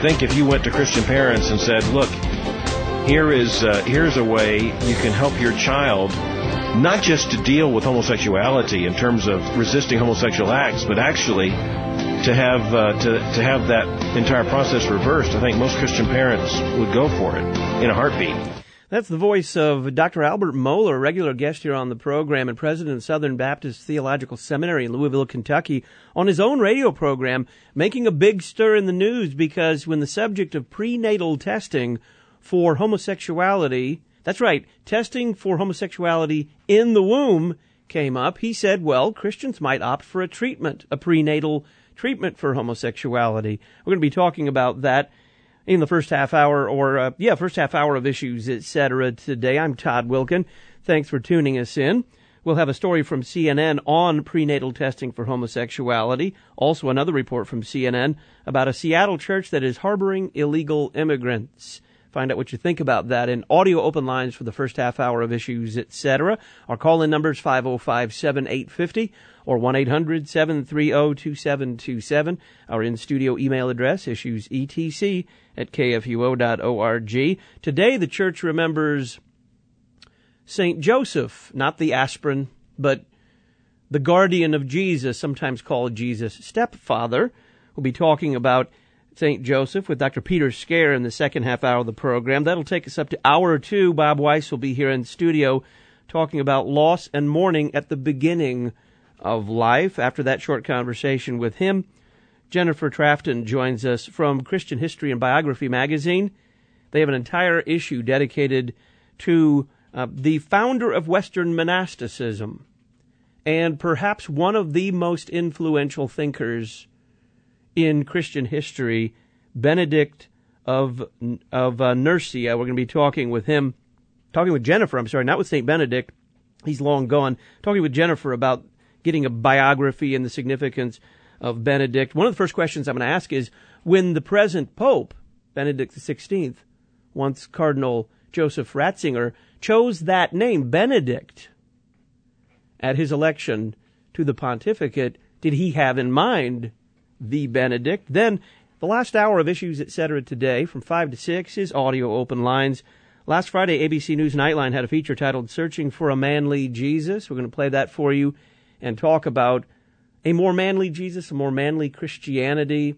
think if you went to Christian parents and said, look, here's a way you can help your child not just to deal with homosexuality in terms of resisting homosexual acts, but actually to have that entire process reversed, I think most Christian parents would go for it in a heartbeat. That's the voice of Dr. Albert Mohler, a regular guest here on the program and president of Southern Baptist Theological Seminary in Louisville, Kentucky, on his own radio program, making a big stir in the news because when the subject of prenatal testing for homosexuality, that's right, testing for homosexuality in the womb came up, he said, well, Christians might opt for a prenatal treatment for homosexuality. We're going to be talking about that in the first half hour of Issues, Etc. today. I'm Todd Wilkin. Thanks for tuning us in. We'll have a story from CNN on prenatal testing for homosexuality. Also another report from CNN about a Seattle church that is harboring illegal immigrants. Find out what you think about that in audio open lines for the first half hour of Issues, Etc. Our call-in number is 505-7850 or 1-800-730-2727. Our in-studio email address, issuesetc@kfuo.org. Today, the church remembers St. Joseph, not the aspirin, but the guardian of Jesus, sometimes called Jesus' stepfather. We'll be talking about St. Joseph with Dr. Peter Scare in the second half hour of the program. That'll take us up to hour 2. Bob Weiss will be here in studio talking about loss and mourning at the beginning of life. After that short conversation with him, Jennifer Trafton joins us from Christian History and Biography magazine. They have an entire issue dedicated to the founder of Western monasticism and perhaps one of the most influential thinkers in Christian history, Benedict of Nursia. We're going to be talking with Jennifer, not with St. Benedict. He's long gone. Talking with Jennifer about getting a biography and the significance of Benedict. One of the first questions I'm going to ask is, when the present Pope, Benedict XVI, once Cardinal Joseph Ratzinger, chose that name, Benedict, at his election to the pontificate, did he have in mind the Benedict? Then, the last hour of Issues, Etc. today, from 5 to 6, is audio open lines. Last Friday, ABC News Nightline had a feature titled Searching for a Manly Jesus. We're going to play that for you and talk about a more manly Jesus, a more manly Christianity.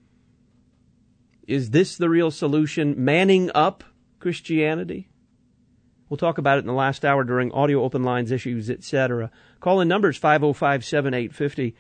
Is this the real solution? Manning up Christianity? We'll talk about it in the last hour during audio open lines, Issues, Etc. Call-in numbers 505-7850.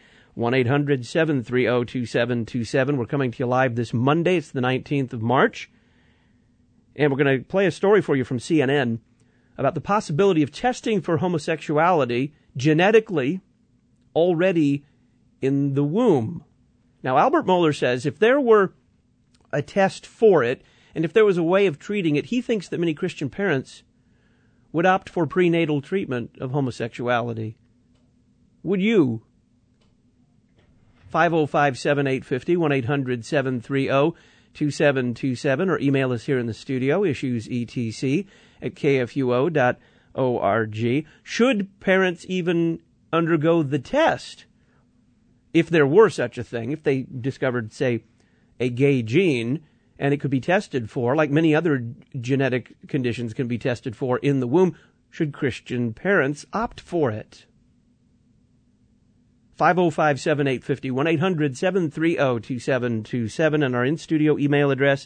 1-800-730-2727. We're coming to you live this Monday. It's the 19th of March. And we're going to play a story for you from CNN about the possibility of testing for homosexuality genetically already in the womb. Now, Albert Mohler says if there were a test for it, and if there was a way of treating it, he thinks that many Christian parents would opt for prenatal treatment of homosexuality. Would you? 505-7850, 1-800-730-2727, or email us here in the studio, issuesetc@kfuo.org. Should parents even undergo the test, if there were such a thing, if they discovered, say, a gay gene, and it could be tested for, like many other genetic conditions can be tested for in the womb, should Christian parents opt for it? 505-7850, 1-800-730-2727, and our in-studio email address,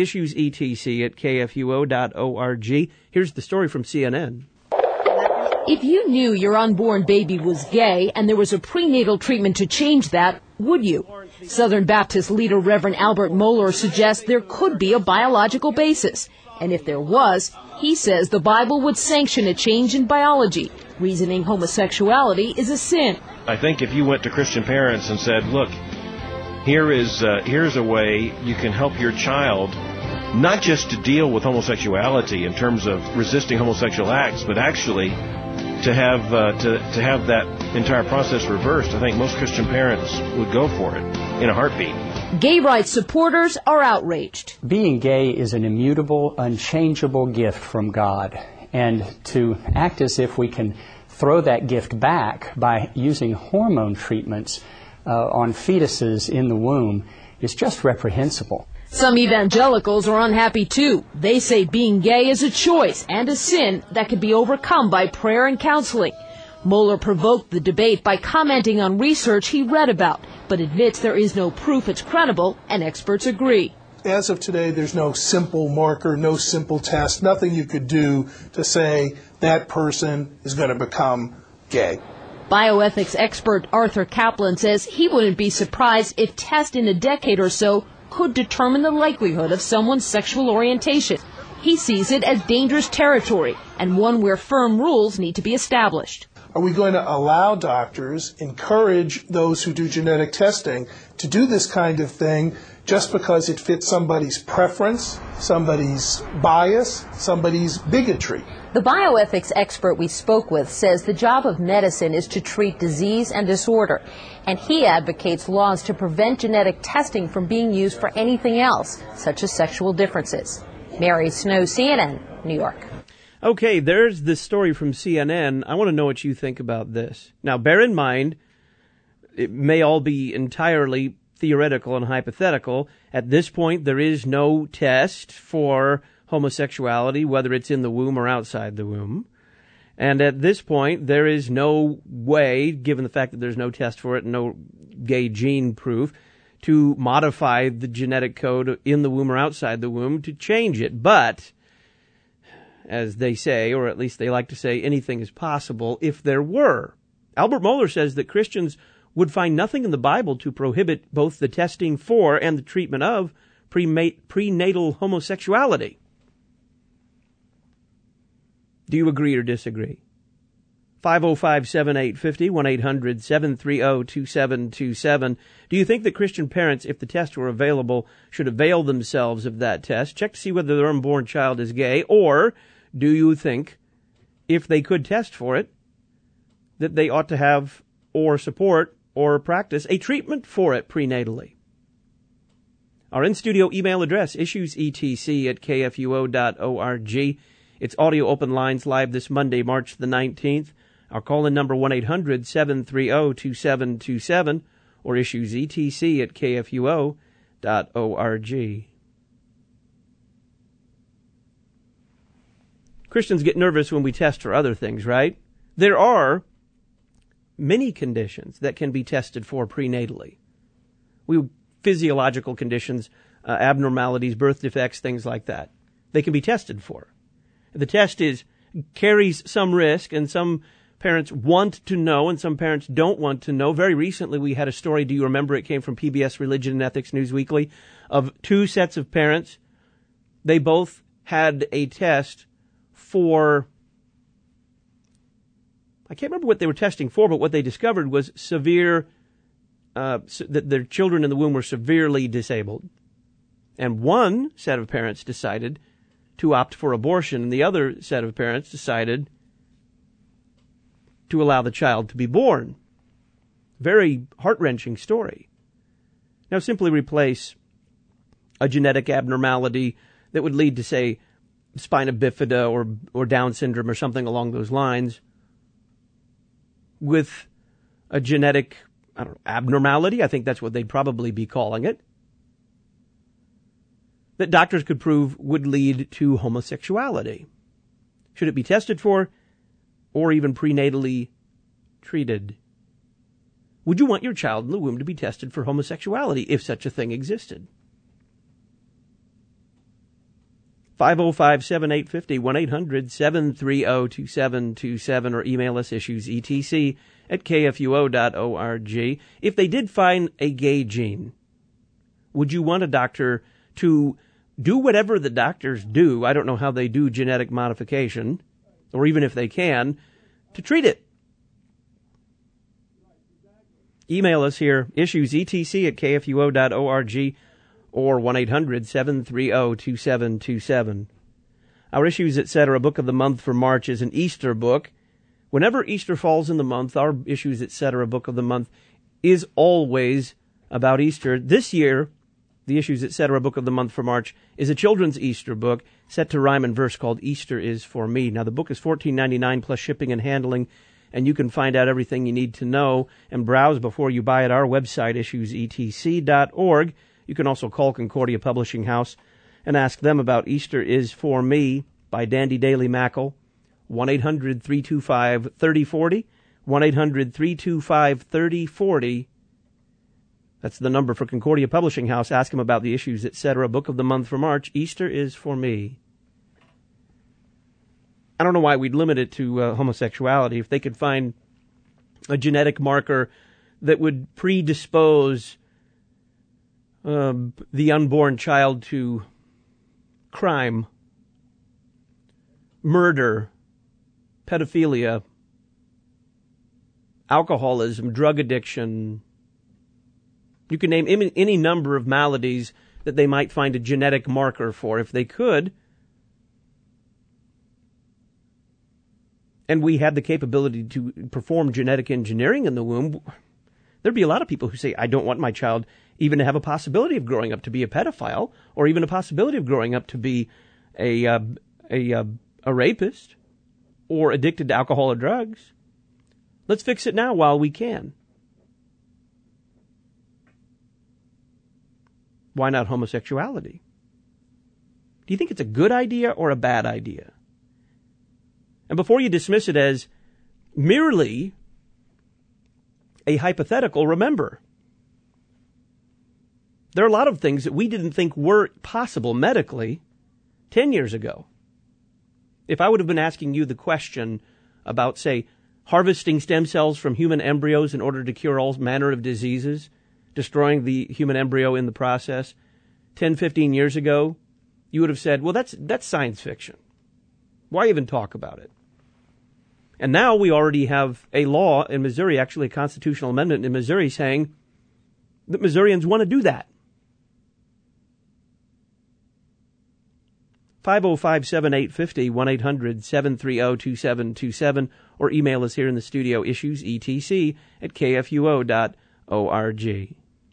issuesetc@kfuo.org. Here's the story from CNN. If you knew your unborn baby was gay and there was a prenatal treatment to change that, would you? Southern Baptist leader Reverend Albert Mohler suggests there could be a biological basis. And if there was, he says the Bible would sanction a change in biology, reasoning homosexuality is a sin. I think if you went to Christian parents and said, look, here's a way you can help your child not just to deal with homosexuality in terms of resisting homosexual acts, but actually to have that entire process reversed, I think most Christian parents would go for it in a heartbeat. Gay rights supporters are outraged. Being gay is an immutable, unchangeable gift from God. And to act as if we can throw that gift back by using hormone treatments on fetuses in the womb is just reprehensible. Some evangelicals are unhappy too. They say being gay is a choice and a sin that can be overcome by prayer and counseling. Mohler provoked the debate by commenting on research he read about, but admits there is no proof it's credible, and experts agree. As of today, there's no simple marker, no simple test, nothing you could do to say that person is going to become gay. Bioethics expert Arthur Kaplan says he wouldn't be surprised if tests in a decade or so could determine the likelihood of someone's sexual orientation. He sees it as dangerous territory and one where firm rules need to be established. Are we going to allow doctors, encourage those who do genetic testing to do this kind of thing just because it fits somebody's preference, somebody's bias, somebody's bigotry? The bioethics expert we spoke with says the job of medicine is to treat disease and disorder, and he advocates laws to prevent genetic testing from being used for anything else, such as sexual differences. Mary Snow, CNN, New York. Okay, there's this story from CNN. I want to know what you think about this. Now, bear in mind, it may all be entirely theoretical and hypothetical. At this point, there is no test for homosexuality, whether it's in the womb or outside the womb. And at this point, there is no way, given the fact that there's no test for it, no gay gene proof, to modify the genetic code in the womb or outside the womb to change it. But, as they say, or at least they like to say, anything is possible if there were. Albert Mohler says that Christians would find nothing in the Bible to prohibit both the testing for and the treatment of prenatal homosexuality. Do you agree or disagree? 505-7850, 1-800-730-2727. Do you think that Christian parents, if the test were available, should avail themselves of that test? Check to see whether their unborn child is gay. Or do you think, if they could test for it, that they ought to have or support or practice a treatment for it prenatally? Our in-studio email address, issuesetc@kfuo.org. It's audio open lines live this Monday, March the 19th. Our call-in number 1-800-730-2727 or issuesetc@kfuo.org. Christians get nervous when we test for other things, right? There are many conditions that can be tested for prenatally. Physiological conditions, abnormalities, birth defects, things like that. They can be tested for. The test carries some risk, and some parents want to know, and some parents don't want to know. Very recently, we had a story, do you remember? It came from PBS Religion and Ethics News Weekly, of two sets of parents. They both had a test for, I can't remember what they were testing for, but what they discovered was severe, that their children in the womb were severely disabled. And one set of parents decided to opt for abortion, and the other set of parents decided to allow the child to be born. Very heart-wrenching story. Now simply replace a genetic abnormality that would lead to, say, spina bifida or Down syndrome or something along those lines with a genetic abnormality, I think that's what they'd probably be calling it, that doctors could prove would lead to homosexuality. Should it be tested for or even prenatally treated? Would you want your child in the womb to be tested for homosexuality if such a thing existed? 505-7850, 1-800-730-2727, or email us issuesetc@kfuo.org. If they did find a gay gene, would you want a doctor to do whatever the doctors do? I don't know how they do genetic modification, or even if they can, to treat it. Email us here, issuesetc@kfuo.org, or 1-800-730-2727. Our Issues Etc. Book of the Month for March is an Easter book. Whenever Easter falls in the month, our Issues Etc. Book of the Month is always about Easter. This year, the Issues Etc. Book of the Month for March is a children's Easter book set to rhyme and verse called Easter is for Me. Now, the book is $14.99 plus shipping and handling, and you can find out everything you need to know and browse before you buy at our website, issuesetc.org. You can also call Concordia Publishing House and ask them about Easter is for Me by Dandy Daly Mackle. 1-800-325-3040. 1-800-325-3040. That's the number for Concordia Publishing House. Ask them about the issues, etc. Book of the month for March. Easter is for Me. I don't know why we'd limit it to homosexuality. If they could find a genetic marker that would predispose the unborn child to crime, murder, pedophilia, alcoholism, drug addiction. You can name any number of maladies that they might find a genetic marker for. If they could, and we had the capability to perform genetic engineering in the womb, there'd be a lot of people who say, I don't want my child even to have a possibility of growing up to be a pedophile, or even a possibility of growing up to be a rapist, or addicted to alcohol or drugs. Let's fix it now while we can. Why not homosexuality? Do you think it's a good idea or a bad idea? And before you dismiss it as merely a hypothetical, remember, there are a lot of things that we didn't think were possible medically 10 years ago. If I would have been asking you the question about, say, harvesting stem cells from human embryos in order to cure all manner of diseases, destroying the human embryo in the process, 10, 15 years ago, you would have said, well, that's science fiction. Why even talk about it? And now we already have a law in Missouri, actually a constitutional amendment in Missouri, saying that Missourians want to do that. 505-7850, 1-800-730-2727, or email us here in the studio, issues, etc., at kfuo.org.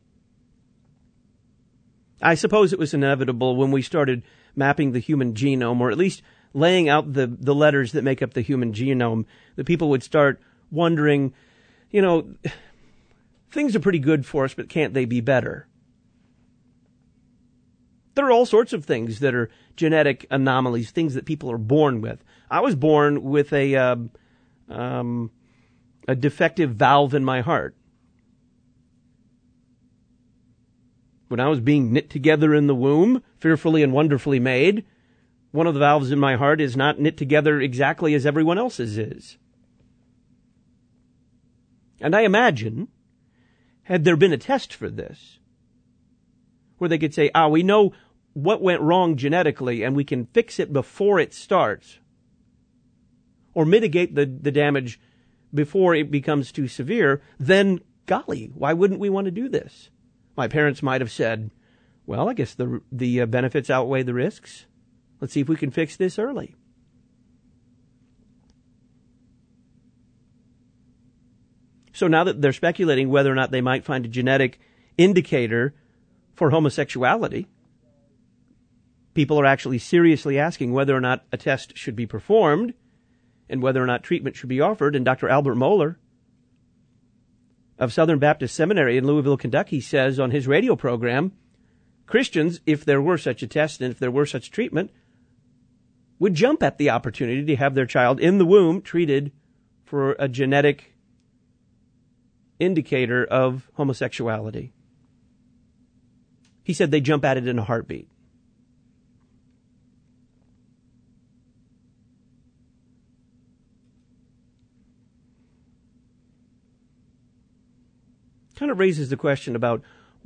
I suppose it was inevitable when we started mapping the human genome, or at least laying out the letters that make up the human genome, that people would start wondering, things are pretty good for us, but can't they be better? There are all sorts of things that are genetic anomalies, things that people are born with. I was born with a defective valve in my heart. When I was being knit together in the womb, fearfully and wonderfully made, one of the valves in my heart is not knit together exactly as everyone else's is. And I imagine, had there been a test for this, where they could say, we know what went wrong genetically and we can fix it before it starts, or mitigate the damage before it becomes too severe, then, golly, why wouldn't we want to do this? My parents might have said, well, I guess the benefits outweigh the risks. Let's see if we can fix this early. So now that they're speculating whether or not they might find a genetic indicator for homosexuality, people are actually seriously asking whether or not a test should be performed and whether or not treatment should be offered. And Dr. Albert Mohler of Southern Baptist Seminary in Louisville, Kentucky, says on his radio program, Christians, if there were such a test and if there were such treatment, would jump at the opportunity to have their child in the womb treated for a genetic indicator of homosexuality. He said they jump at it in a heartbeat. Kind of raises the question about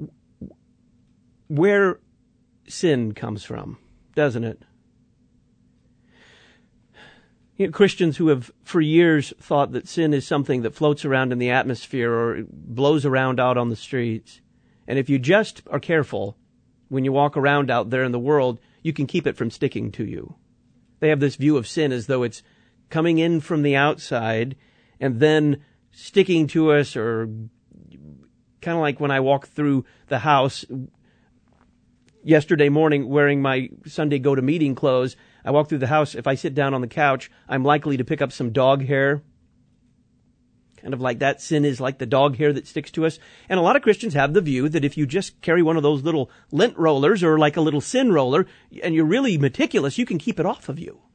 where sin comes from, doesn't it? Christians who have for years thought that sin is something that floats around in the atmosphere or blows around out on the streets. And if you just are careful, when you walk around out there in the world, you can keep it from sticking to you. They have this view of sin as though it's coming in from the outside and then sticking to us, or kind of like when I walk through the house yesterday morning wearing my Sunday go-to-meeting clothes. I walk through the house. If I sit down on the couch, I'm likely to pick up some dog hair. kind of like that. Sin is like the dog hair that sticks to us. And a lot of Christians have the view that if you just carry one of those little lint rollers or like a little sin roller and you're really meticulous, you can keep it off of you.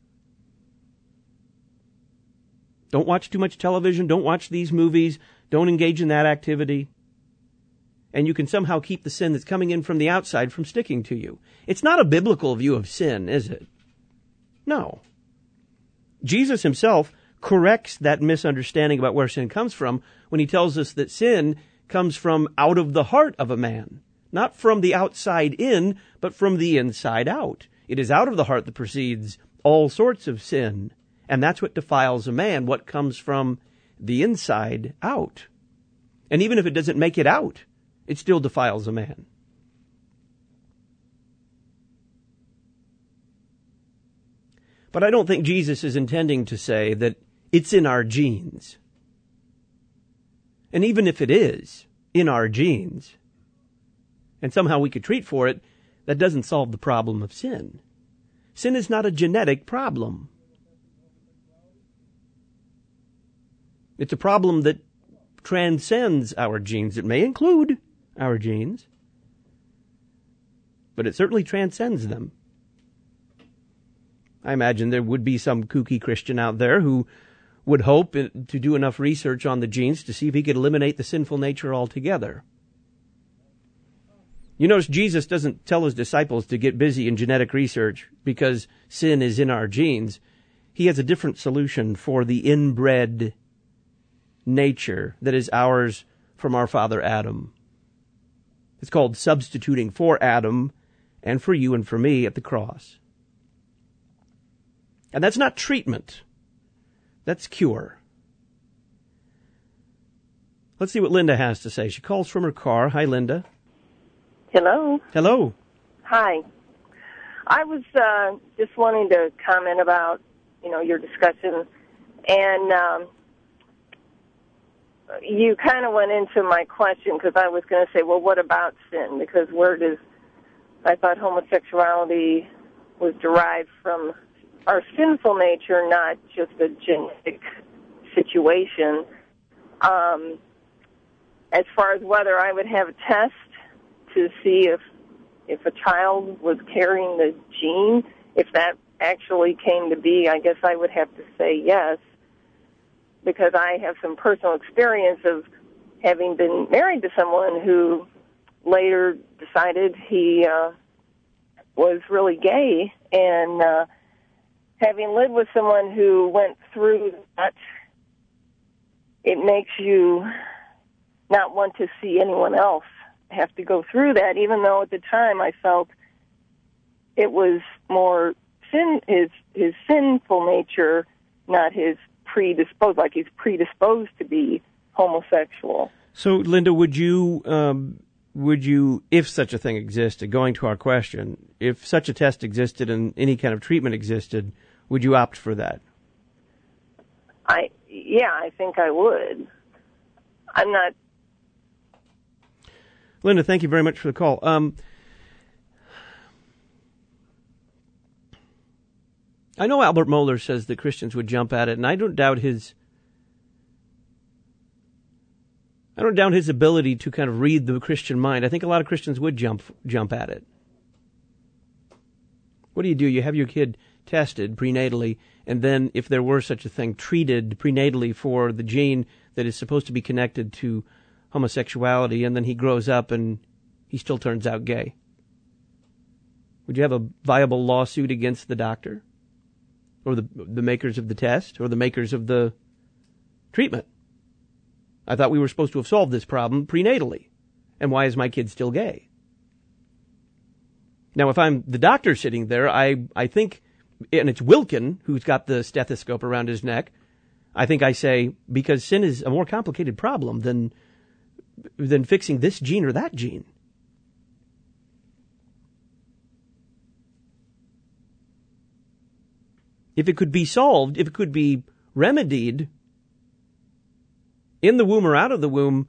Don't watch too much television. Don't watch these movies. Don't engage in that activity. And you can somehow keep the sin that's coming in from the outside from sticking to you. It's not a biblical view of sin, is it? No. Jesus himself corrects that misunderstanding about where sin comes from when he tells us that sin comes from out of the heart of a man. Not from the outside in, but from the inside out. It is out of the heart that proceeds all sorts of sin. And that's what defiles a man, what comes from the inside out. And even if it doesn't make it out, it still defiles a man. But I don't think Jesus is intending to say that it's in our genes. And even if it is in our genes, and somehow we could treat for it, that doesn't solve the problem of sin. Sin is not a genetic problem. It's a problem that transcends our genes. It may include our genes, but it certainly transcends them. I imagine there would be some kooky Christian out there who would hope to do enough research on the genes to see if he could eliminate the sinful nature altogether. You notice Jesus doesn't tell his disciples to get busy in genetic research because sin is in our genes. He has a different solution for the inbred nature that is ours from our father Adam. It's called substituting for Adam and for you and for me at the cross. And that's not treatment. That's cure. Let's see what Linda has to say. She calls from her car. Hi, Linda. Hello. Hello. Hi. I was just wanting to comment about, your discussion. And you kind of went into my question because I was going to say, well, what about sin? Because I thought homosexuality was derived from our sinful nature, not just a genetic situation. As far as whether I would have a test to see if a child was carrying the gene, if that actually came to be, I guess I would have to say yes, because I have some personal experience of having been married to someone who later decided he was really gay, and having lived with someone who went through that, it makes you not want to see anyone else have to go through that, even though at the time I felt it was more his sinful nature, not his predisposed, like he's predisposed to be homosexual. So, Linda, would you, if such a thing existed, going to our question, if such a test existed and any kind of treatment existed, would you opt for that? I think I would. I'm not. Linda, thank you very much for the call. I know Albert Mohler says that Christians would jump at it, and I don't doubt his ability to kind of read the Christian mind. I think a lot of Christians would jump at it. What do? You have your kid tested prenatally, and then if there were such a thing, treated prenatally for the gene that is supposed to be connected to homosexuality, and then he grows up and he still turns out gay. Would you have a viable lawsuit against the doctor? Or the makers of the test? Or the makers of the treatment? I thought we were supposed to have solved this problem prenatally. And why is my kid still gay? Now, if I'm the doctor sitting there, I think, and it's Wilkin who's got the stethoscope around his neck, I think I say, because sin is a more complicated problem than fixing this gene or that gene. If it could be solved, if it could be remedied in the womb or out of the womb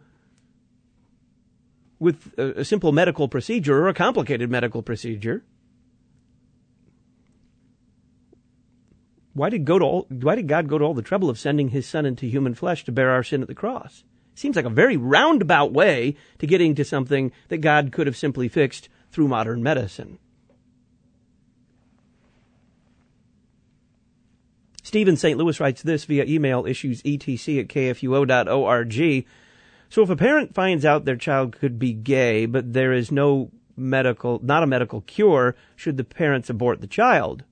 with a simple medical procedure or a complicated medical procedure, Why did God go to all the trouble of sending his Son into human flesh to bear our sin at the cross? Seems like a very roundabout way to getting to something that God could have simply fixed through modern medicine. Steve in St. Louis writes this via email, issuesetc@kfuo.org. So if a parent finds out their child could be gay, but there is not a medical cure, should the parents abort the child?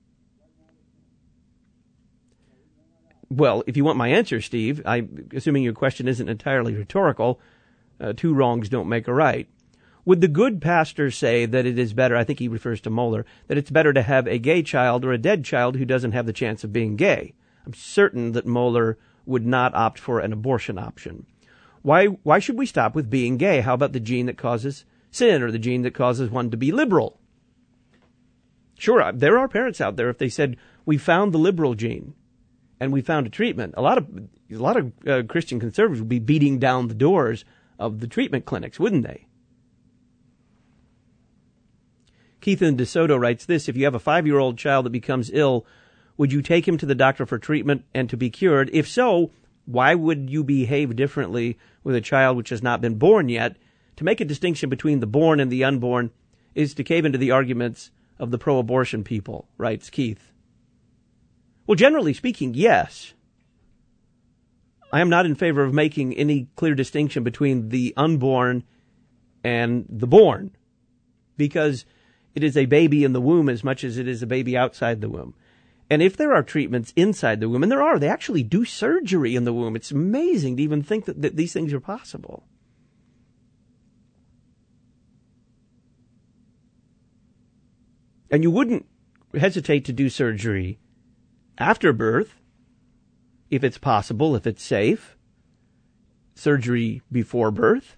Well, if you want my answer, Steve, I'm assuming your question isn't entirely rhetorical, two wrongs don't make a right. Would the good pastor say that it is better, I think he refers to Moeller, that it's better to have a gay child or a dead child who doesn't have the chance of being gay? I'm certain that Moeller would not opt for an abortion option. Why should we stop with being gay? How about the gene that causes sin, or the gene that causes one to be liberal? Sure, there are parents out there, if they said, we found the liberal gene, and we found a treatment, a lot of Christian conservatives would be beating down the doors of the treatment clinics, wouldn't they? Keith in DeSoto writes this: if you have a 5-year-old child that becomes ill, would you take him to the doctor for treatment and to be cured? If so, why would you behave differently with a child which has not been born yet? To make a distinction between the born and the unborn is to cave into the arguments of the pro-abortion people, writes Keith. Well, generally speaking, yes. I am not in favor of making any clear distinction between the unborn and the born, because it is a baby in the womb as much as it is a baby outside the womb. And if there are treatments inside the womb, and there are, they actually do surgery in the womb. It's amazing to even think that these things are possible. And you wouldn't hesitate to do surgery after birth, if it's possible, if it's safe. Surgery before birth.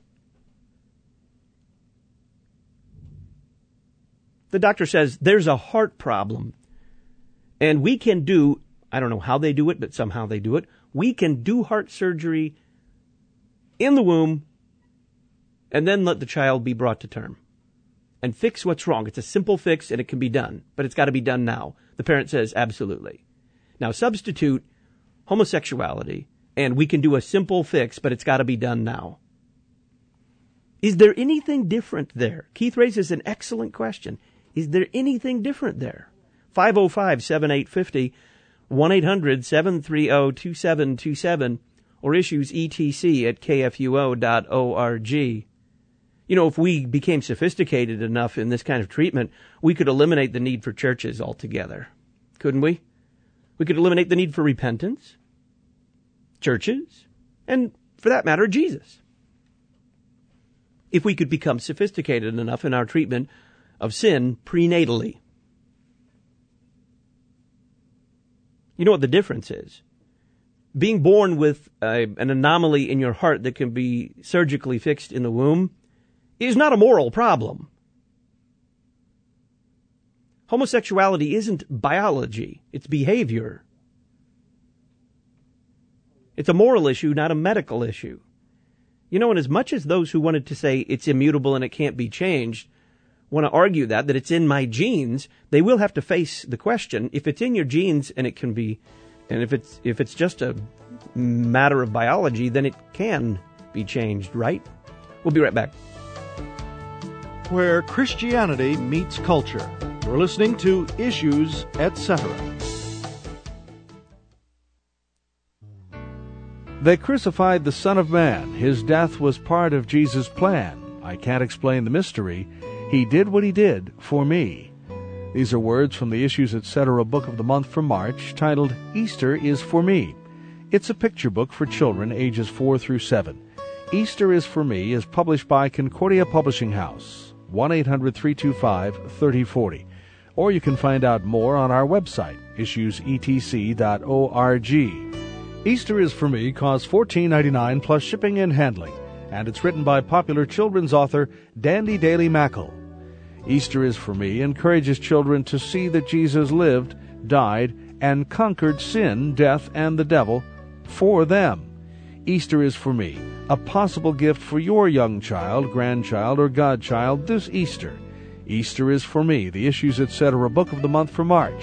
The doctor says there's a heart problem, and we can do, I don't know how they do it, but somehow they do it, we can do heart surgery in the womb and then let the child be brought to term and fix what's wrong. It's a simple fix, and it can be done, but it's got to be done now. The parent says, absolutely. Now substitute homosexuality, and we can do a simple fix, but it's got to be done now. Is there anything different there? Keith raises an excellent question. Is there anything different there? 505-7850, 1-800-730-2727, or issuesetc@kfuo.org. You know, if we became sophisticated enough in this kind of treatment, we could eliminate the need for churches altogether. Couldn't we? We could eliminate the need for repentance, churches, and, for that matter, Jesus. If we could become sophisticated enough in our treatment of sin prenatally. You know what the difference is? Being born with an anomaly in your heart that can be surgically fixed in the womb is not a moral problem. Homosexuality isn't biology, it's behavior. It's a moral issue, not a medical issue. You know, and as much as those who wanted to say it's immutable and it can't be changed want to argue that it's in my genes, they will have to face the question, if it's in your genes and it can be, and if it's just a matter of biology, then it can be changed, right? We'll be right back. Where Christianity meets culture. You're listening to Issues, Etc. They crucified the Son of Man. His death was part of Jesus' plan. I can't explain the mystery. He did what he did for me. These are words from the Issues, Etc. book of the month for March, titled Easter is for Me. It's a picture book for children ages 4 through 7. Easter is for Me is published by Concordia Publishing House. 1-800-325-3040. Or you can find out more on our website, issuesetc.org. Easter is for Me costs $14.99 plus shipping and handling, and it's written by popular children's author Dandy Daly Mackle. Easter is for Me encourages children to see that Jesus lived, died, and conquered sin, death, and the devil for them. Easter is for Me, a possible gift for your young child, grandchild, or godchild this Easter. Easter is for Me, the Issues, Etc. book of the month for March.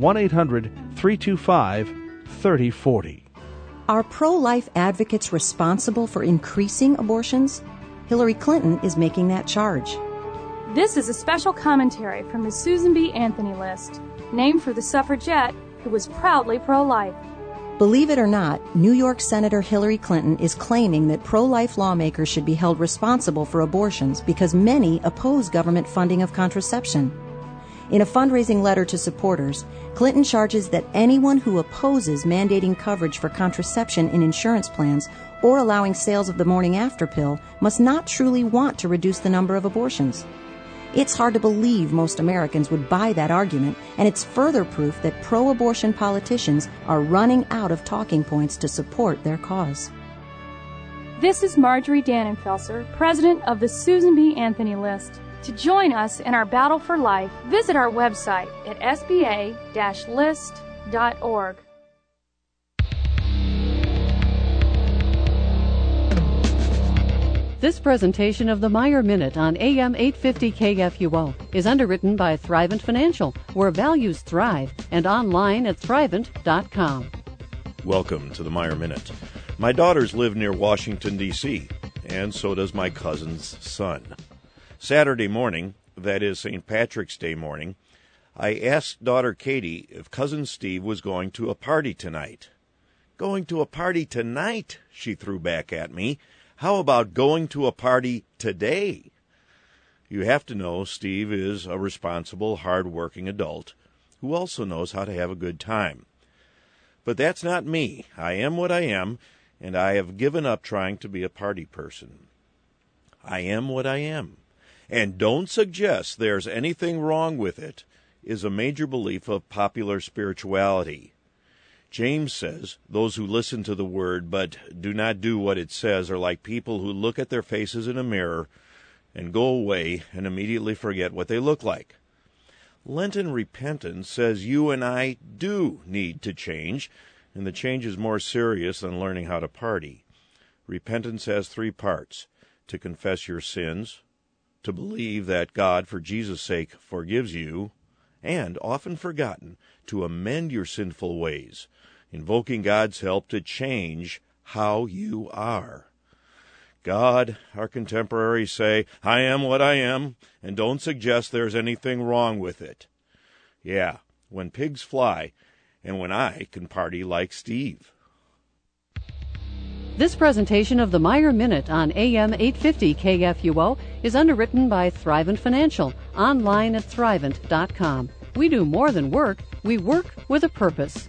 1-800-325-3040. Are pro-life advocates responsible for increasing abortions? Hillary Clinton is making that charge. This is a special commentary from the Susan B. Anthony List, named for the suffragette who was proudly pro-life. Believe it or not, New York Senator Hillary Clinton is claiming that pro-life lawmakers should be held responsible for abortions because many oppose government funding of contraception. In a fundraising letter to supporters, Clinton charges that anyone who opposes mandating coverage for contraception in insurance plans or allowing sales of the morning after pill must not truly want to reduce the number of abortions. It's hard to believe most Americans would buy that argument, and it's further proof that pro-abortion politicians are running out of talking points to support their cause. This is Marjorie Dannenfelser, president of the Susan B. Anthony List. To join us in our battle for life, visit our website at sba-list.org. This presentation of the Meyer Minute on AM 850 KFUO is underwritten by Thrivent Financial, where values thrive, and online at Thrivent.com. Welcome to the Meyer Minute. My daughters live near Washington, D.C., and so does my cousin's son. Saturday morning, that is St. Patrick's Day morning, I asked daughter Katie if cousin Steve was going to a party tonight. Going to a party tonight, she threw back at me. How about going to a party today? You have to know Steve is a responsible, hard-working adult who also knows how to have a good time. But that's not me. I am what I am, and I have given up trying to be a party person. I am what I am. And don't suggest there's anything wrong with it is a major belief of popular spirituality. James says, those who listen to the word but do not do what it says are like people who look at their faces in a mirror and go away and immediately forget what they look like. Lenten repentance says you and I do need to change, and the change is more serious than learning how to party. Repentance has 3 parts: to confess your sins, to believe that God, for Jesus' sake, forgives you, and, often forgotten, to amend your sinful ways, invoking God's help to change how you are. God, our contemporaries say, I am what I am, and don't suggest there's anything wrong with it. Yeah, when pigs fly, and when I can party like Steve. This presentation of the Meyer Minute on AM 850 KFUO is underwritten by Thrivent Financial, online at Thrivent.com. We do more than work, we work with a purpose.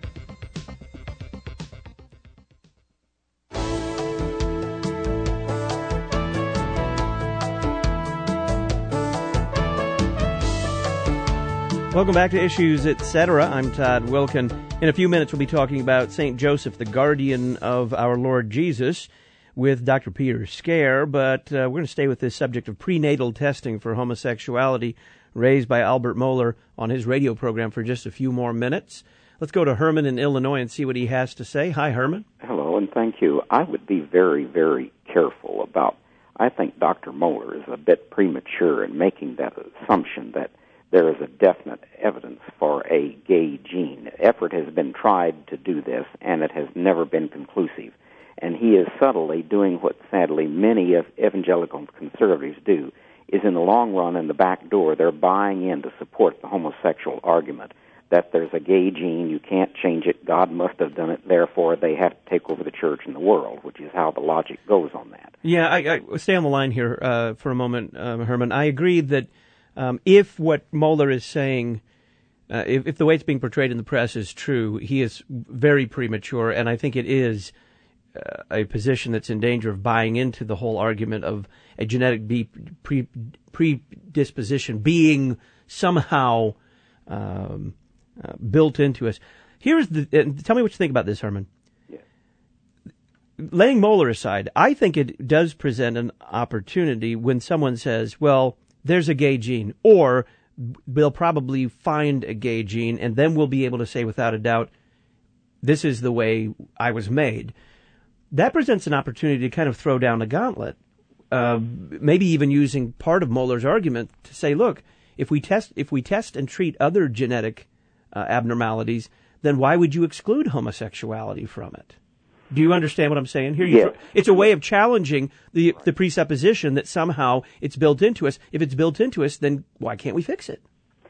Welcome back to Issues, Etc. I'm Todd Wilkin. In a few minutes, we'll be talking about St. Joseph, the guardian of our Lord Jesus, with Dr. Peter Scare, but we're going to stay with this subject of prenatal testing for homosexuality raised by Albert Mohler on his radio program for just a few more minutes. Let's go to Herman in Illinois and see what he has to say. Hi, Herman. Hello, and thank you. I would be very, very careful about, I think Dr. Mohler is a bit premature in making that assumption that there is a definite evidence for a gay gene. Effort has been tried to do this, and it has never been conclusive. And he is subtly doing what, sadly, many of evangelical conservatives do, is in the long run, in the back door, they're buying in to support the homosexual argument that there's a gay gene, you can't change it, God must have done it, therefore they have to take over the church and the world, which is how the logic goes on that. Yeah, I stay on the line here for a moment, Herman. I agree that if what Mohler is saying, if the way it's being portrayed in the press is true, he is very premature, and I think it is a position that's in danger of buying into the whole argument of a genetic predisposition being somehow built into us. Here's tell me what you think about this, Herman. Yeah. Laying Mohler aside, I think it does present an opportunity when someone says, well, there's a gay gene, or we'll probably find a gay gene, and then we'll be able to say without a doubt, this is the way I was made. That presents an opportunity to kind of throw down a gauntlet, maybe even using part of Mohler's argument to say, look, if we test and treat other genetic abnormalities, then why would you exclude homosexuality from it? Do you understand what I'm saying here? Yes. It's a way of challenging the presupposition that somehow it's built into us. If it's built into us, then why can't we fix it?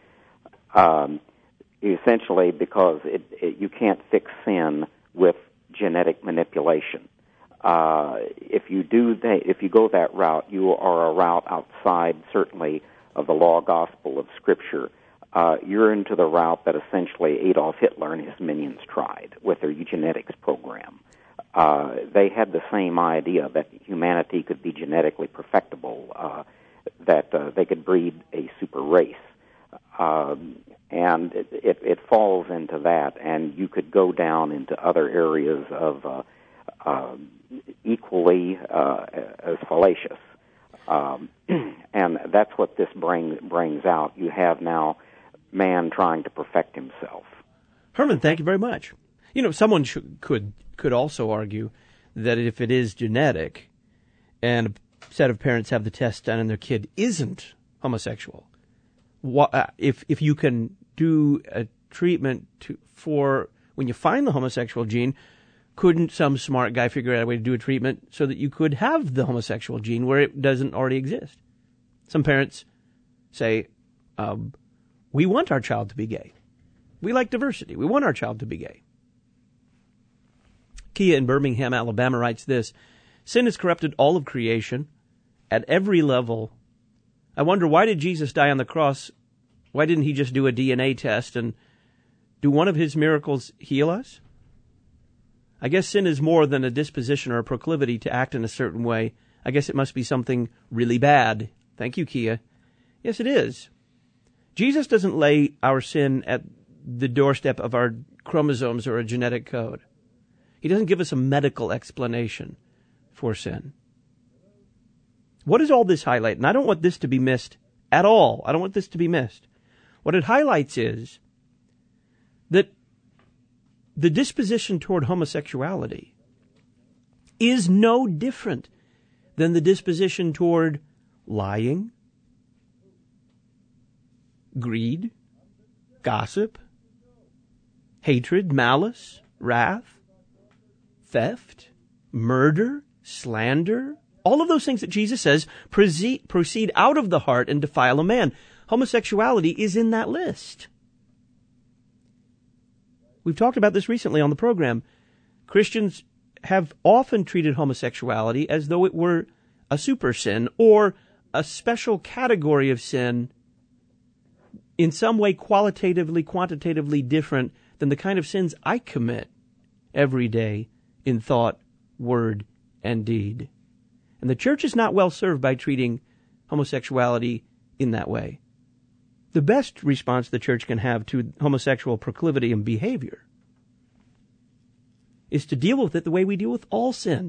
Essentially, because you can't fix sin with genetic manipulation. If you go that route, you are a route outside, certainly, of the law gospel of Scripture. You're into the route that essentially Adolf Hitler and his minions tried with their eugenics program. They had the same idea that humanity could be genetically perfectible, that they could breed a super race. And it falls into that, and you could go down into other areas of equally as fallacious. And that's what this brings out. You have now man trying to perfect himself. Herman, thank you very much. You know, someone could also argue that if it is genetic and a set of parents have the test done and their kid isn't homosexual, if you can do a treatment for when you find the homosexual gene, couldn't some smart guy figure out a way to do a treatment so that you could have the homosexual gene where it doesn't already exist? Some parents say, we want our child to be gay. We like diversity. We want our child to be gay. Kia in Birmingham, Alabama writes this: sin has corrupted all of creation at every level. I wonder, why did Jesus die on the cross? Why didn't he just do a DNA test? And do one of his miracles heal us? I guess sin is more than a disposition or a proclivity to act in a certain way. I guess it must be something really bad. Thank you, Kia. Yes, it is. Jesus doesn't lay our sin at the doorstep of our chromosomes or a genetic code. He doesn't give us a medical explanation for sin. What does all this highlight? And I don't want this to be missed at all. I don't want this to be missed. What it highlights is that the disposition toward homosexuality is no different than the disposition toward lying, greed, gossip, hatred, malice, wrath, theft, murder, slander. All of those things that Jesus says proceed out of the heart and defile a man. Homosexuality is in that list. We've talked about this recently on the program. Christians have often treated homosexuality as though it were a super sin or a special category of sin in some way qualitatively, quantitatively different than the kind of sins I commit every day in thought, word, and deed. And the church is not well served by treating homosexuality in that way. The best response the church can have to homosexual proclivity and behavior is to deal with it the way we deal with all sin.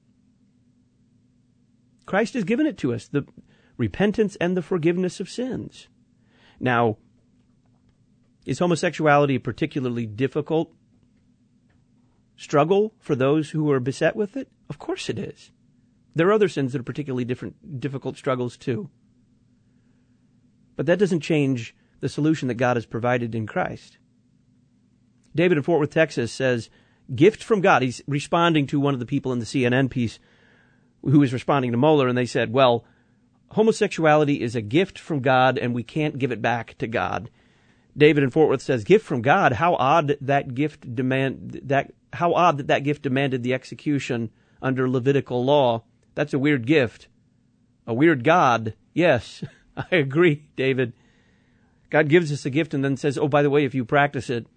Christ has given it to us, the repentance and the forgiveness of sins. Now, is homosexuality a particularly difficult struggle for those who are beset with it? Of course it is. There are other sins that are particularly difficult struggles too. But that doesn't change the solution that God has provided in Christ. David in Fort Worth, Texas says, gift from God. He's responding to one of the people in the CNN piece who was responding to Mohler, and they said, well, homosexuality is a gift from God and we can't give it back to God. David in Fort Worth says, gift from God, how odd that gift demanded the execution under Levitical law. That's a weird gift. A weird God. Yes, I agree, David. God gives us a gift and then says, oh, by the way, if you practice it,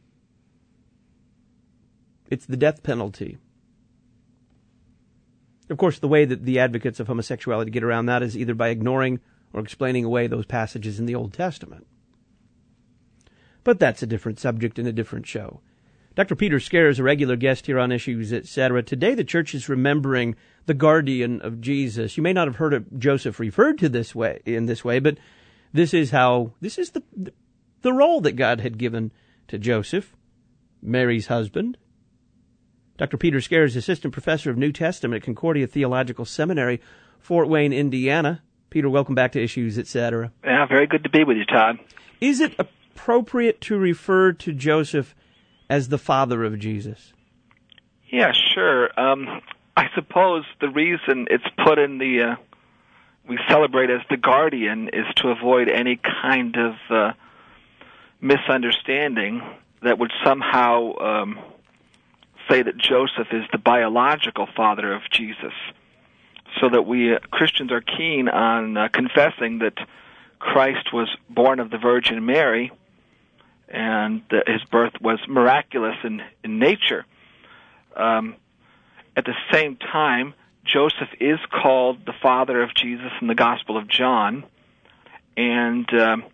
it's the death penalty. Of course, the way that the advocates of homosexuality get around that is either by ignoring or explaining away those passages in the Old Testament. But that's a different subject and a different show. Dr. Peter Scarer is a regular guest here on Issues, Etc. Today, the church is remembering the guardian of Jesus. You may not have heard of Joseph referred to in this way, but this is the role that God had given to Joseph, Mary's husband. Dr. Peter Scarer is assistant professor of New Testament at Concordia Theological Seminary, Fort Wayne, Indiana. Peter, welcome back to Issues, Etc. Yeah, very good to be with you, Todd. Is it appropriate to refer to Joseph as the father of Jesus? Yeah, sure. I suppose the reason it's put in the we celebrate as the guardian is to avoid any kind of misunderstanding that would somehow say that Joseph is the biological father of Jesus, so that we Christians are keen on confessing that Christ was born of the Virgin Mary and that his birth was miraculous in nature. At the same time, Joseph is called the father of Jesus in the Gospel of John, and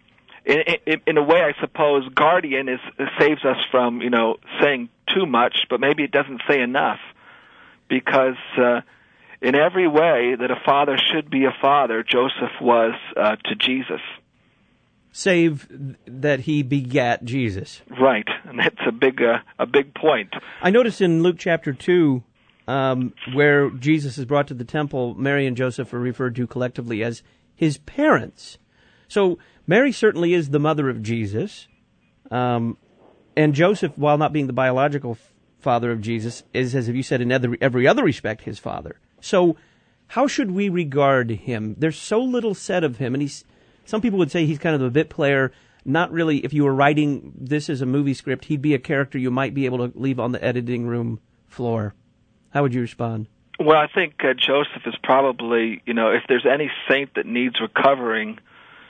in a way, I suppose, guardian saves us from saying too much, but maybe it doesn't say enough, because in every way that a father should be a father, Joseph was to Jesus. Save that he begat Jesus. Right, and that's a big point. I noticed in Luke chapter 2, where Jesus is brought to the temple, Mary and Joseph are referred to collectively as his parents. So Mary certainly is the mother of Jesus, and Joseph, while not being the biological father of Jesus, is, as you said, in every other respect, his father. So how should we regard him? There's so little said of him, and some people would say he's kind of a bit player. Not really, if you were writing this as a movie script, he'd be a character you might be able to leave on the editing room floor. How would you respond? Well, I think Joseph is probably, if there's any saint that needs recovering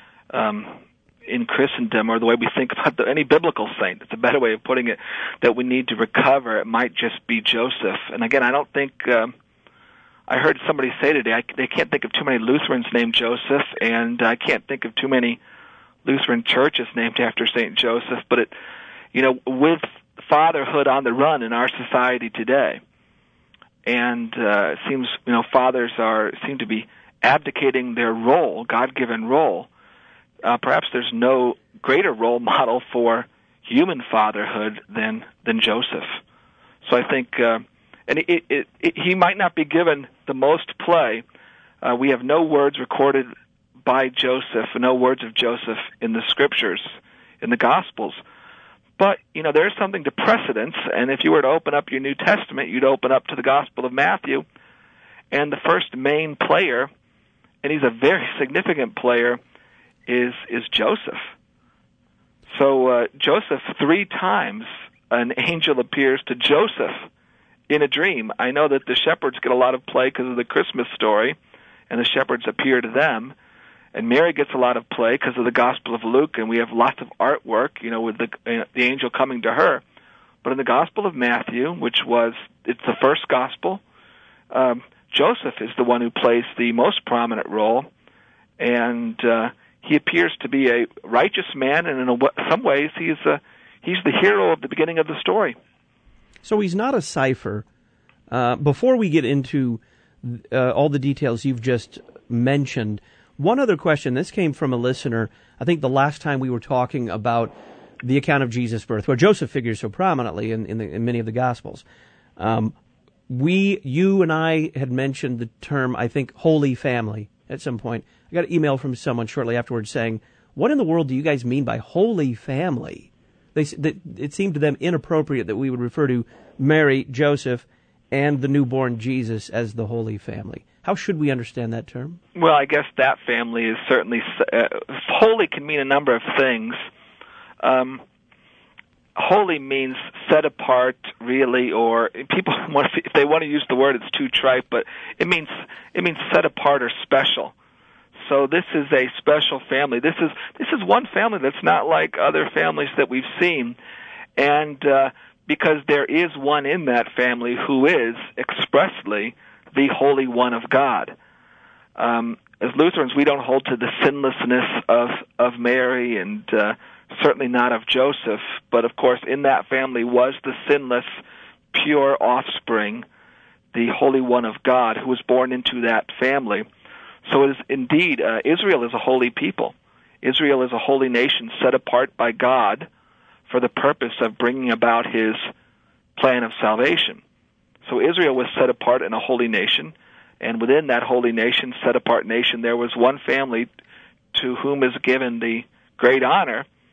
in Christendom, or the way we think about any biblical saint, it's a better way of putting it, that we need to recover, it might just be Joseph. And again, I don't think, I heard somebody say today, they can't think of too many Lutherans named Joseph, and I can't think of too many Lutheran churches named after St. Joseph, but with fatherhood on the run in our society today, and it seems fathers seem to be abdicating their role, God-given role. Perhaps there's no greater role model for human fatherhood than Joseph. So I think, and he might not be given the most play. We have no words recorded by Joseph, no words of Joseph in the Scriptures, in the Gospels. But, there's something to precedence, and if you were to open up your New Testament, you'd open up to the Gospel of Matthew, and the first main player, and he's a very significant player, is Joseph. So Joseph, 3 times an angel appears to Joseph in a dream. I know that the shepherds get a lot of play because of the Christmas story, and the shepherds appear to them. And Mary gets a lot of play because of the Gospel of Luke, and we have lots of artwork, with the angel coming to her. But in the Gospel of Matthew, it's the first Gospel, Joseph is the one who plays the most prominent role, and he appears to be a righteous man, and in some ways he's the hero of the beginning of the story. So he's not a cipher. Before we get into all the details you've just mentioned, one other question. This came from a listener, I think the last time we were talking about the account of Jesus' birth, where Joseph figures so prominently in many of the Gospels. You and I had mentioned the term, I think, Holy Family at some point. I got an email from someone shortly afterwards saying, what in the world do you guys mean by Holy Family? It seemed to them inappropriate that we would refer to Mary, Joseph, and the newborn Jesus as the Holy Family. How should we understand that term? Well, I guess that family is certainly... holy can mean a number of things. Holy means set apart, really, or people if they want to use the word, it's too trite, but it means set apart or special. So this is a special family. This is one family that's not like other families that we've seen, and because there is one in that family who is expressly the Holy One of God. As Lutherans, we don't hold to the sinlessness of Mary and certainly not of Joseph, but of course in that family was the sinless, pure offspring, the Holy One of God, who was born into that family. So it is indeed, Israel is a holy people. Israel is a holy nation set apart by God for the purpose of bringing about his plan of salvation. So Israel was set apart in a holy nation, and within that holy nation, set apart nation, there was one family to whom is given the great honor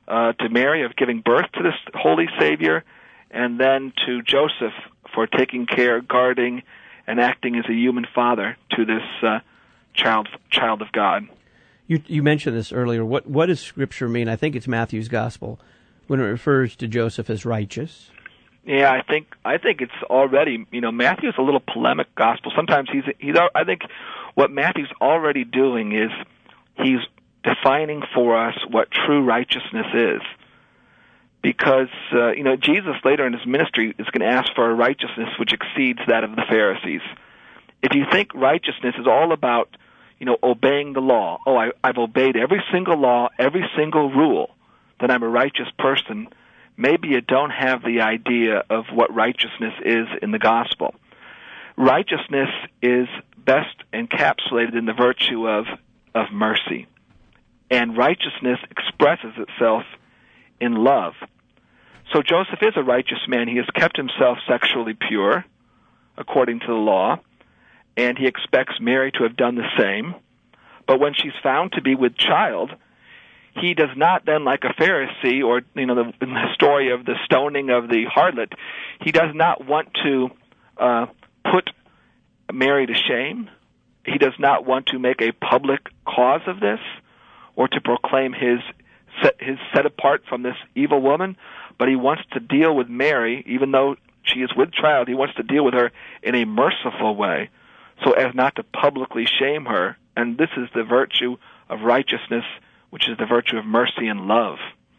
to Mary of giving birth to this holy Savior, and then to Joseph for taking care, guarding, and acting as a human father to this child of God. You mentioned this earlier. What does Scripture mean? I think it's Matthew's Gospel when it refers to Joseph as righteous. Yeah, I think it's already, Matthew's a little polemic gospel. Sometimes I think what Matthew's already doing is he's defining for us what true righteousness is. Because, Jesus later in his ministry is going to ask for a righteousness which exceeds that of the Pharisees. If you think righteousness is all about, obeying the law, I've obeyed every single law, every single rule, then I'm a righteous person, maybe you don't have the idea of what righteousness is in the gospel. Righteousness is best encapsulated in the virtue of mercy. And righteousness expresses itself in love. So Joseph is a righteous man. He has kept himself sexually pure, according to the law, and he expects Mary to have done the same. But when she's found to be with child, he does not then, like a Pharisee, or in the story of the stoning of the harlot, he does not want to put Mary to shame. He does not want to make a public cause of this, or to proclaim his set apart from this evil woman, but he wants to deal with Mary, even though she is with child. He wants to deal with her in a merciful way, so as not to publicly shame her. And this is the virtue of righteousness, which is the virtue of mercy and love.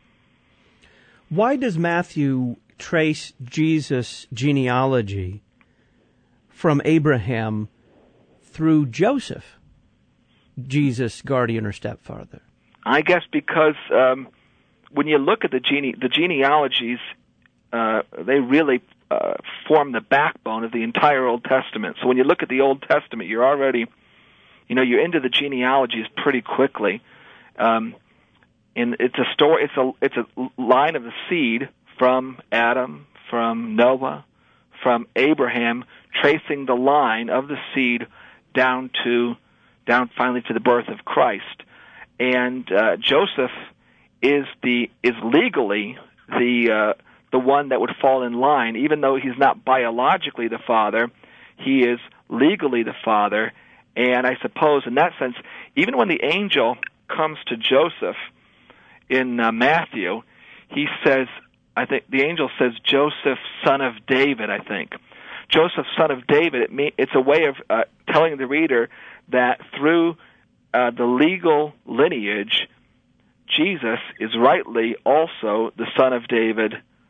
Why does Matthew trace Jesus' genealogy from Abraham through Joseph, Jesus' guardian or stepfather? I guess because when you look at the genealogies, they really form the backbone of the entire Old Testament. So when you look at the Old Testament, you're already, you're into the genealogies pretty quickly. And it's a story. It's a line of the seed from Adam, from Noah, from Abraham, tracing the line of the seed down finally to the birth of Christ. And Joseph is legally the one that would fall in line, even though he's not biologically the father. He is legally the father, and I suppose in that sense, even when the angel comes to Joseph in Matthew, he says, I think the angel says, Joseph, son of David, I think. Joseph, son of David, it's a way of telling the reader that through the legal lineage, Jesus is rightly also the son of David,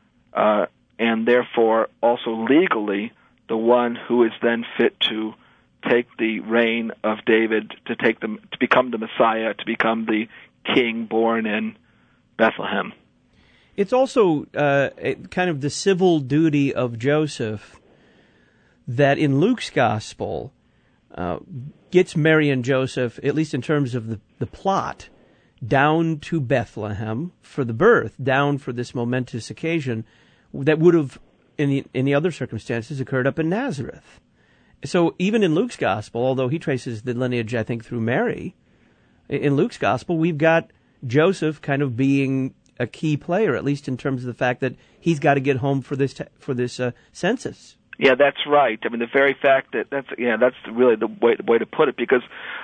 and therefore also legally the one who is then fit to take the reign of David, to become the Messiah, to become the king born in Bethlehem. It's also kind of the civil duty of Joseph that in Luke's gospel gets Mary and Joseph, at least in terms of the plot, down to Bethlehem for the birth, down for this momentous occasion that would have, in the other circumstances, occurred up in Nazareth. So even in Luke's gospel, although he traces the lineage, I think, through Mary, in Luke's gospel, we've got Joseph kind of being a key player, at least in terms of the fact that he's got to get home for this census. Yeah, that's right. I mean, the very fact that's really the way to put it, because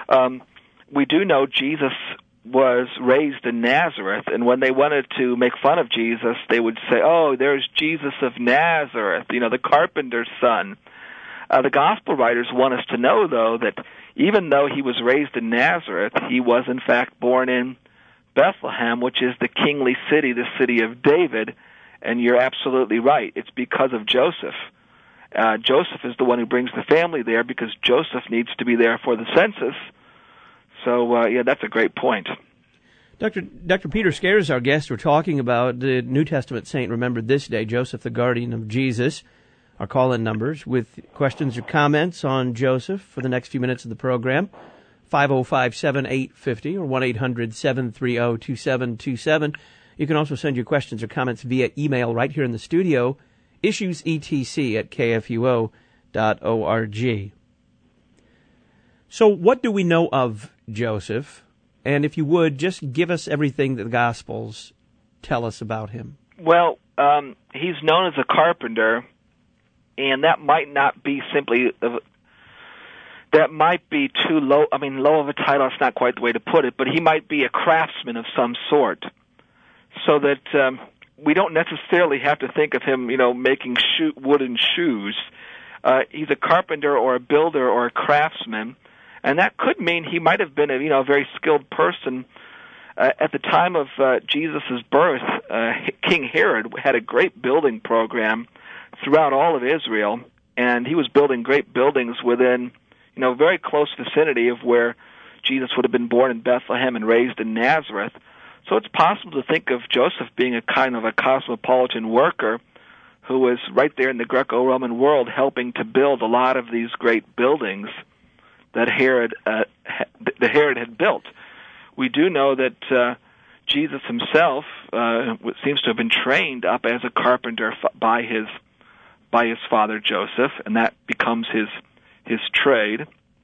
we do know Jesus was raised in Nazareth, and when they wanted to make fun of Jesus, they would say, "Oh, there's Jesus of Nazareth, the carpenter's son." The gospel writers want us to know, though, that even though he was raised in Nazareth, he was in fact born in Bethlehem, which is the kingly city, the city of David, and you're absolutely right. It's because of Joseph. Joseph is the one who brings the family there because Joseph needs to be there for the census. So, that's a great point. Dr. Peter Scares is our guest. We're talking about the New Testament saint remembered this day, Joseph, the guardian of Jesus. Our call-in numbers with questions or comments on Joseph for the next few minutes of the program, 505-7850 or 1-800-730-2727. You can also send your questions or comments via email right here in the studio, issuesetc@kfuo.org. So what do we know of Joseph? And if you would, just give us everything that the Gospels tell us about him? Well, he's known as a carpenter, and that might not be simply... that might be too low. I mean, low of a title, it's not quite the way to put it, but he might be a craftsman of some sort. So that we don't necessarily have to think of him, making wooden shoes. He's a carpenter or a builder or a craftsman, and that could mean he might have been a very skilled person. At the time of Jesus' birth, King Herod had a great building program throughout all of Israel, and he was building great buildings within very close vicinity of where Jesus would have been born in Bethlehem and raised in Nazareth. So it's possible to think of Joseph being a kind of a cosmopolitan worker who was right there in the Greco-Roman world helping to build a lot of these great buildings that Herod had built. We do know that Jesus himself seems to have been trained up as a carpenter by his father Joseph, and that becomes his trade.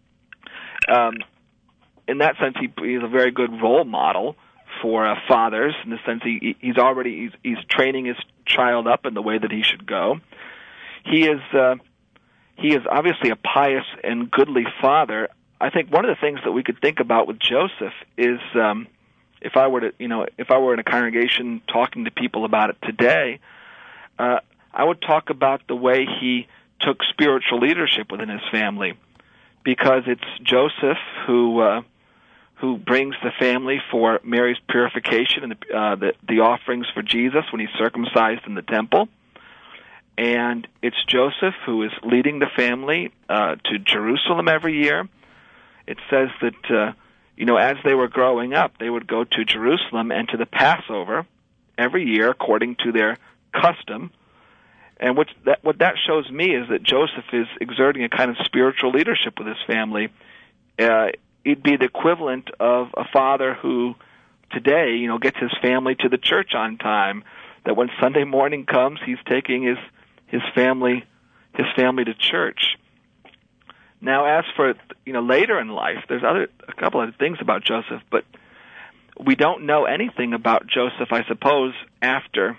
In that sense, he's a very good role model for fathers. In the sense, he's training his child up in the way that he should go. He is obviously a pious and goodly father. I think one of the things that we could think about with Joseph is, if I were in a congregation talking to people about it today, I would talk about the way he took spiritual leadership within his family, because it's Joseph who brings the family for Mary's purification and the offerings for Jesus when he's circumcised in the temple, and it's Joseph who is leading the family to Jerusalem every year. It says that as they were growing up, they would go to Jerusalem and to the Passover every year according to their custom. And what that shows me is that Joseph is exerting a kind of spiritual leadership with his family. He'd be the equivalent of a father who today, gets his family to the church on time. That when Sunday morning comes, he's taking his family to church. Now, as for later in life, there's a couple of things about Joseph, but we don't know anything about Joseph, I suppose, after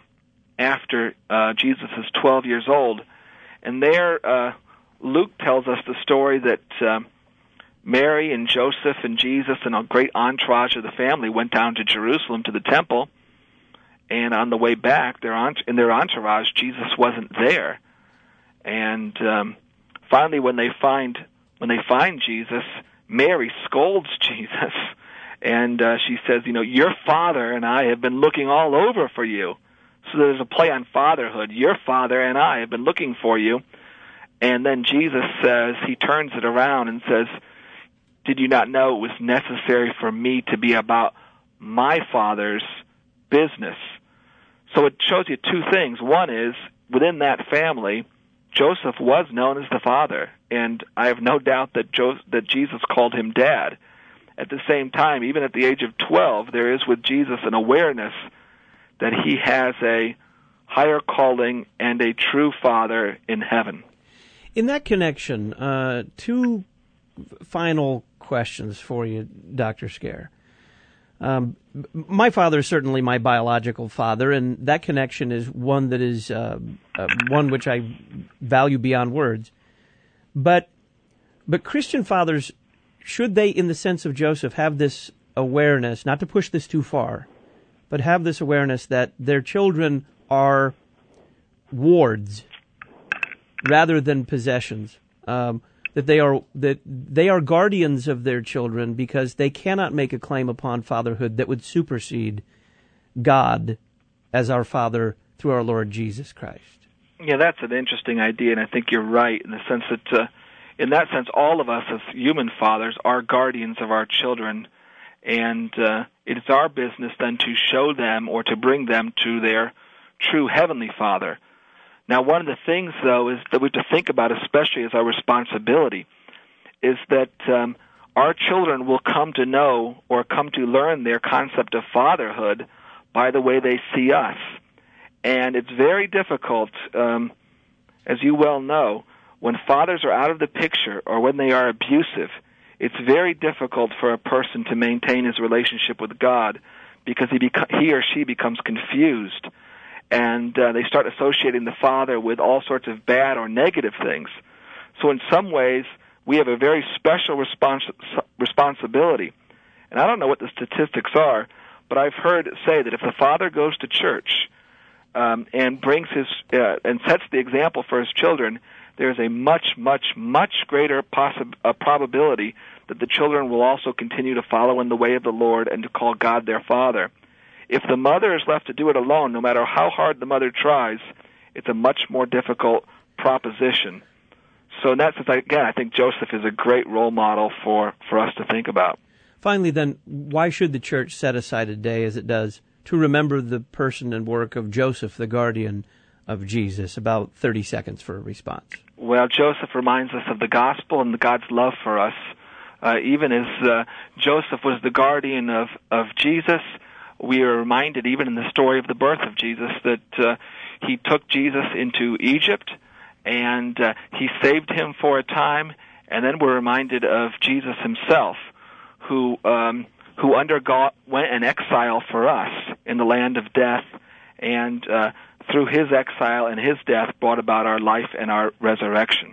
Jesus is 12 years old. And there, Luke tells us the story that Mary and Joseph and Jesus and a great entourage of the family went down to Jerusalem to the temple, and on the way back, in their entourage, Jesus wasn't there. And finally, when they find Jesus, Mary scolds Jesus, and she says, your father and I have been looking all over for you. So there's a play on fatherhood. Your father and I have been looking for you. And then Jesus says, he turns it around and says, did you not know it was necessary for me to be about my Father's business? So it shows you two things. One is, within that family, Joseph was known as the father, and I have no doubt that Jesus called him Dad. At the same time, even at the age of 12, there is with Jesus an awareness that he has a higher calling and a true Father in heaven. In that connection, two final questions for you, Dr. Scare. My father is certainly my biological father, and that connection is one that is one which I value beyond words. But Christian fathers, should they, in the sense of Joseph, have this awareness, not to push this too far, but have this awareness that their children are wards rather than possessions, that they are guardians of their children because they cannot make a claim upon fatherhood that would supersede God as our Father through our Lord Jesus Christ. Yeah, that's an interesting idea, and I think you're right in the sense that, in that sense, all of us as human fathers are guardians of our children, and it's our business then to show them or to bring them to their true heavenly Father. Now, one of the things, though, is that we have to think about, especially as our responsibility, is that our children will come to know or come to learn their concept of fatherhood by the way they see us. And it's very difficult, as you well know, when fathers are out of the picture or when they are abusive, it's very difficult for a person to maintain his relationship with God because he or she becomes confused, and they start associating the father with all sorts of bad or negative things. So in some ways, we have a very special responsibility. And I don't know what the statistics are, but I've heard it say that if the father goes to church and brings and sets the example for his children, there's a much, much, much greater probability that the children will also continue to follow in the way of the Lord and to call God their Father. If the mother is left to do it alone, no matter how hard the mother tries, it's a much more difficult proposition. So in that sense, again, I think Joseph is a great role model for us to think about. Finally, then, why should the church set aside a day, as it does, to remember the person and work of Joseph, the guardian of Jesus? About 30 seconds for a response. Well, Joseph reminds us of the gospel and God's love for us. Even as Joseph was the guardian of Jesus, we are reminded, even in the story of the birth of Jesus, that he took Jesus into Egypt, and he saved him for a time, and then we're reminded of Jesus himself, who went in exile for us in the land of death, and through his exile and his death brought about our life and our resurrection.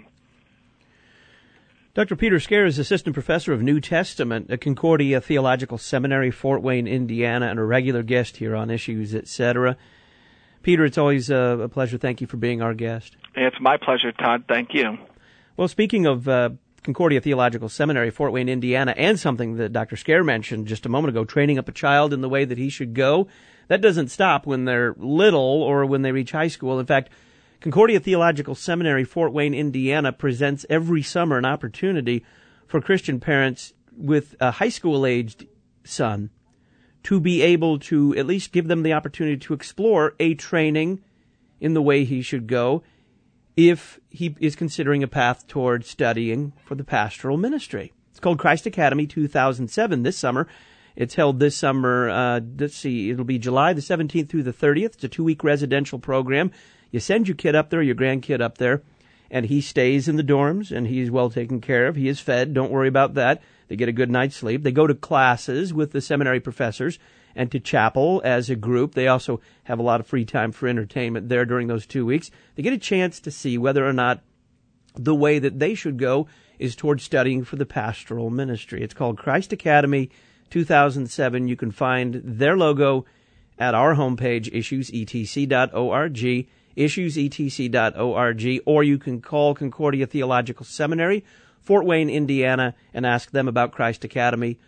Dr. Peter Scaer is Assistant Professor of New Testament at Concordia Theological Seminary, Fort Wayne, Indiana, and a regular guest here on Issues, etc. Peter, it's always a pleasure. Thank you for being our guest. It's my pleasure, Todd. Thank you. Well, speaking of Concordia Theological Seminary, Fort Wayne, Indiana, and something that Dr. Scaer mentioned just a moment ago, training up a child in the way that he should go, that doesn't stop when they're little or when they reach high school. In fact, Concordia Theological Seminary, Fort Wayne, Indiana, presents every summer an opportunity for Christian parents with a high school-aged son to be able to at least give them the opportunity to explore a training in the way he should go if he is considering a path toward studying for the pastoral ministry. It's called Christ Academy 2007 this summer. It's held this summer, it'll be July the 17th through the 30th. It's a 2-week residential program. You send your kid up there, your grandkid up there, and he stays in the dorms, and he's well taken care of. He is fed. Don't worry about that. They get a good night's sleep. They go to classes with the seminary professors and to chapel as a group. They also have a lot of free time for entertainment there during those 2 weeks. They get a chance to see whether or not the way that they should go is towards studying for the pastoral ministry. It's called Christ Academy 2007. You can find their logo at our homepage, issuesetc.org, issuesetc.org, or you can call Concordia Theological Seminary, Fort Wayne, Indiana, and ask them about Christ Academy,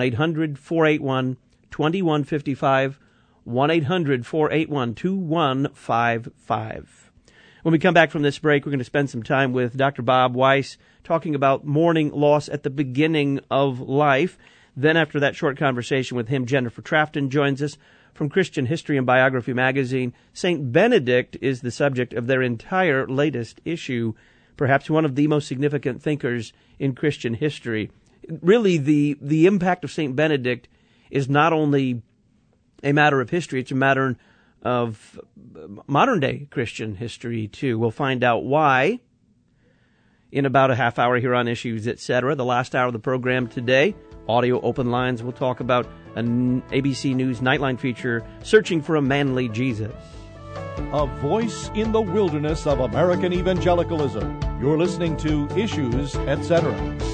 1-800-481-2155, 1-800-481-2155. When we come back from this break, we're going to spend some time with Dr. Bob Weiss talking about mourning loss at the beginning of life. Then after that short conversation with him, Jennifer Trafton joins us from Christian History and Biography magazine. St. Benedict is the subject of their entire latest issue, perhaps one of the most significant thinkers in Christian history. Really, the impact of St. Benedict is not only a matter of history, it's a matter of modern-day Christian history, too. We'll find out why in about a half hour here on Issues, etc. The last hour of the program today, audio open lines. We'll talk about an ABC News Nightline feature, Searching for a Manly Jesus. A voice in the wilderness of American evangelicalism. You're listening to Issues, etc.